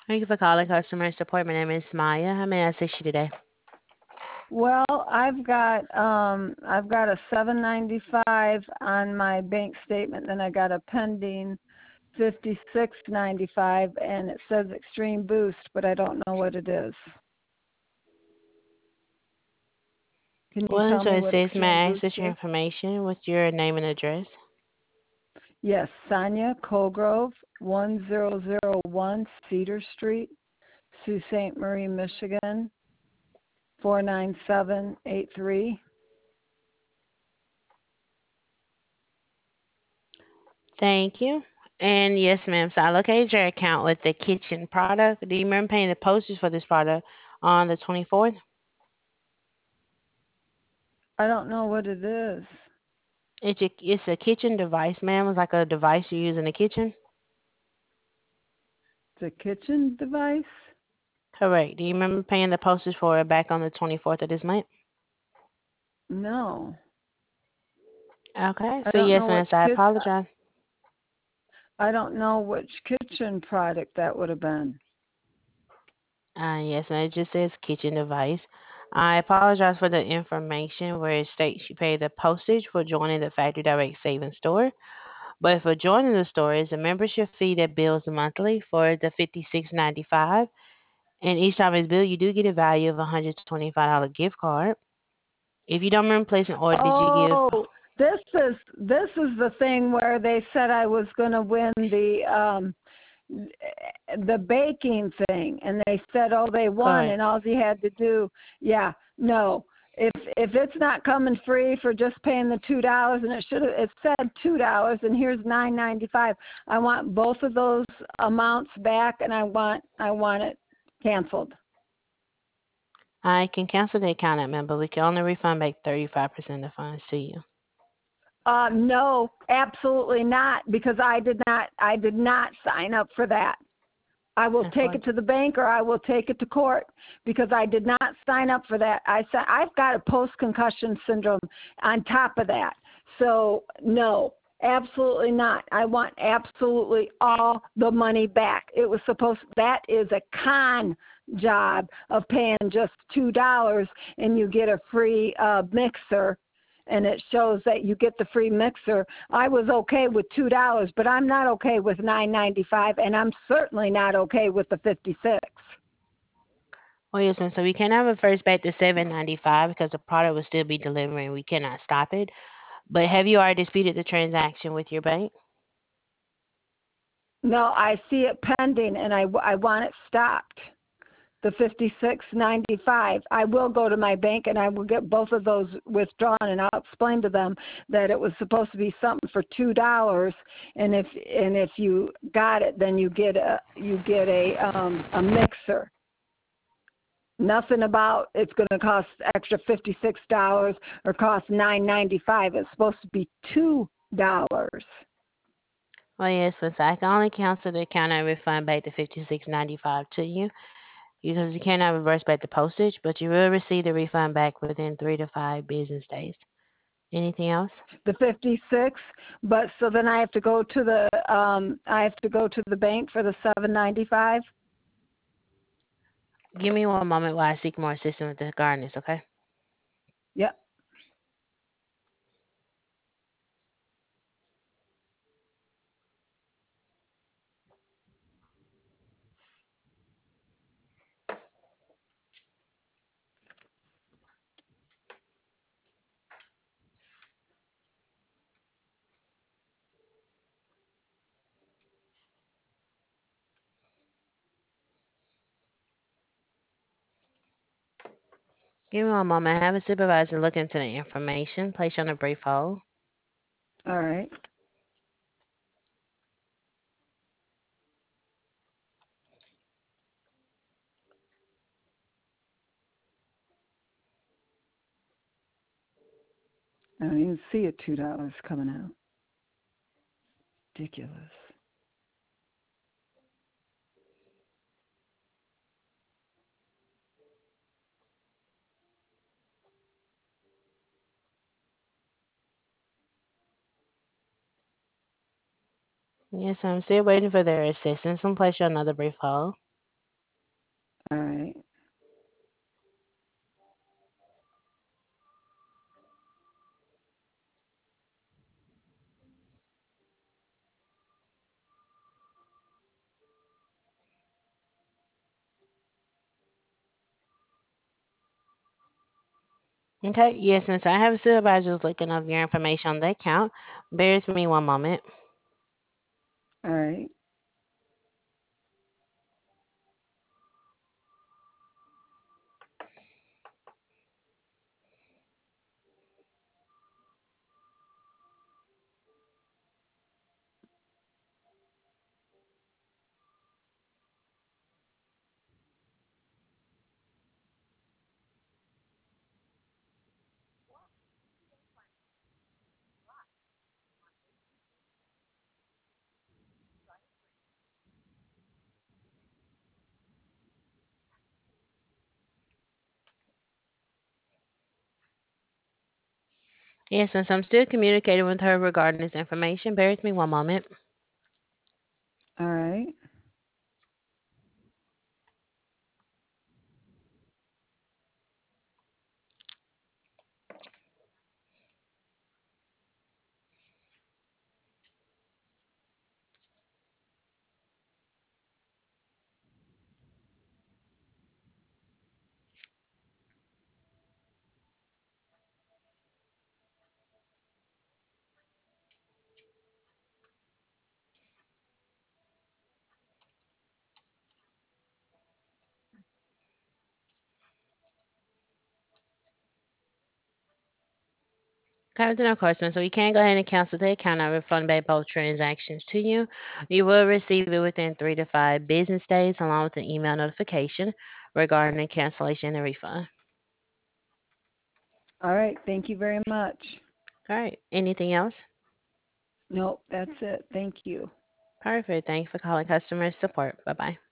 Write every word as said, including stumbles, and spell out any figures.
Thank you for calling customer support. My name is Maya. How may I assist you today? Well, I've got um I've got a seven ninety five on my bank statement, then I got a pending fifty six ninety five, and it says Extreme Boost, but I don't know what it is. Can you Well, tell so me it what says, may Extreme I Boost access your is? information? What's your name and address? Yes, Sonia Colgrove, one zero zero one Cedar Street, Sault Ste. Marie, Michigan, four nine seven eight three. Thank you. And yes, ma'am. So I located your account with the kitchen product. Do you remember paying the postage for this product on the twenty-fourth? I don't know what it is. It's a, it's a kitchen device, ma'am. It's like a device you use in the kitchen. It's a kitchen device? Correct. Do you remember paying the postage for it back on the twenty-fourth of this month? No. Okay. I So don't yes, know ma'am. which So I kit apologize. I don't know which kitchen product that would have been. Uh, yes, ma'am. It just says kitchen device. I apologize for the information where it states you pay the postage for joining the Factory Direct Savings Store. But for joining the store is a membership fee that bills monthly for the fifty-six ninety-five. And each time it's billed, you do get a value of a one hundred twenty-five dollars gift card. If you don't remember placing an order, did you give? Oh, this is this is the thing where they said I was going to win the um the baking thing, and they said, oh, they won, Correct. and all you had to do, yeah, no. If if it's not coming free for just paying the two dollars, and it should have it said two dollars, and here's nine ninety five. I want both of those amounts back, and I want I want it canceled. I can cancel the account at member. We can only refund back thirty-five percent of the funds to you. Uh, no, absolutely not, because I did not I did not sign up for that. I will take it Unfortunately. to the bank or I will take it to court because I did not sign up for that. I said I've got a post concussion syndrome on top of that. So no, absolutely not. I want absolutely all the money back. It was supposed that is a con job of paying just two dollars and you get a free uh, mixer, and it shows that you get the free mixer. I was okay with two dollars, but I'm not okay with nine ninety five, and I'm certainly not okay with the fifty six. Well, yes, ma'am. So we cannot reverse back to seven ninety-five because the product will still be delivering. We cannot stop it. But have you already disputed the transaction with your bank? No, I see it pending, and I, I want it stopped. The fifty six ninety five. I will go to my bank and I will get both of those withdrawn, and I'll explain to them that it was supposed to be something for two dollars, and if and if you got it, then you get a you get a um, a mixer. Nothing about it's going to cost extra fifty six dollars or cost nine ninety five. It's supposed to be two dollars. Well, yes, ma'am. So I can only cancel the account and refund back the fifty-six ninety-five to you because you cannot reverse back the postage, but you will receive the refund back within three to five business days. Anything else? The fifty six, but so then I have to go to the um I have to go to the bank for the seven ninety five. Give me one moment while I seek more assistance with the gardeners, okay? Yep. Give me one moment. I have a supervisor look into the information. Place you on a brief hold. All right. I don't even see a two dollars coming out. Ridiculous. Yes, I'm still waiting for their assistance. I'm place you on another brief hold. All right. Okay, yes, Miss. I have a supervisors looking up your information on the account. Bear with me one moment. All right. Yes, Miss. I'm still communicating with her regarding this information. Bear with me one moment. All right. Captain, of course, Miss. So you can go ahead and cancel the account and refund back both transactions to you. You will receive it within three to five business days, along with an email notification regarding the cancellation and refund. All right. Thank you very much. All right. Anything else? Nope, that's it. Thank you. Perfect. Thank you for calling customer support. Bye bye.